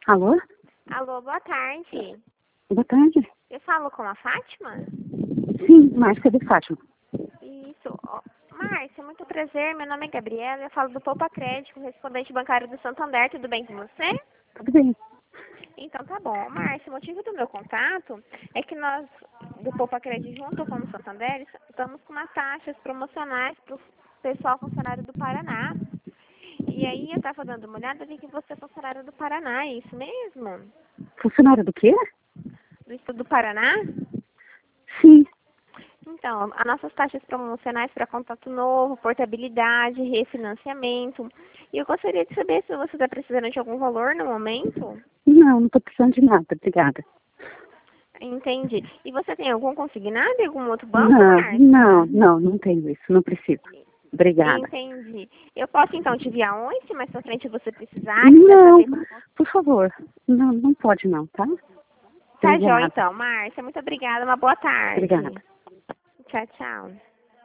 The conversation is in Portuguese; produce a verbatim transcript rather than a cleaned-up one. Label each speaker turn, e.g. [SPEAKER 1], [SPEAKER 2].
[SPEAKER 1] Alô?
[SPEAKER 2] Alô, boa tarde.
[SPEAKER 1] Boa tarde.
[SPEAKER 2] Eu falo com a Fátima?
[SPEAKER 1] Sim, Márcia de Fátima.
[SPEAKER 2] Isso. Ó, Márcia, muito prazer. Meu nome é Gabriela. Eu falo do Poupa Crédito, correspondente bancário do Santander. Tudo bem com você?
[SPEAKER 1] Tudo bem.
[SPEAKER 2] Então tá bom. Márcia, o motivo do meu contato é que nós, do Poupa Crédito, junto com o Santander, estamos com umas taxas promocionais para o pessoal funcionário do Paraná. E aí eu estava dando uma olhada e vi que você é funcionário do Paraná, é isso mesmo?
[SPEAKER 1] Funcionária do quê?
[SPEAKER 2] Do estado do Paraná?
[SPEAKER 1] Sim.
[SPEAKER 2] Então, as nossas taxas promocionais para contato novo, portabilidade, refinanciamento. E eu gostaria de saber se você está precisando de algum valor no momento.
[SPEAKER 1] Não, não estou precisando de nada, obrigada.
[SPEAKER 2] Entendi. E você tem algum consignado em algum outro banco,
[SPEAKER 1] Não,
[SPEAKER 2] Márcia?
[SPEAKER 1] não, não, não tenho isso, não preciso. Obrigada.
[SPEAKER 2] Entendi. Eu posso então te enviar um, se mais pra frente você precisar, quiser
[SPEAKER 1] Não,
[SPEAKER 2] saber como...
[SPEAKER 1] por favor. Não, não pode não, tá?
[SPEAKER 2] Tá, joia
[SPEAKER 1] Obrigada.
[SPEAKER 2] então, Márcia. Muito obrigada. Uma boa tarde.
[SPEAKER 1] Obrigada.
[SPEAKER 2] Tchau, tchau.